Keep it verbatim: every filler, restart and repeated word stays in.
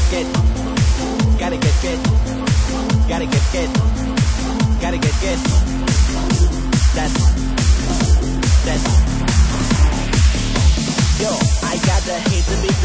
get, gotta get get, gotta get get, gotta get get. That's, that's. Yo, I got the hate to be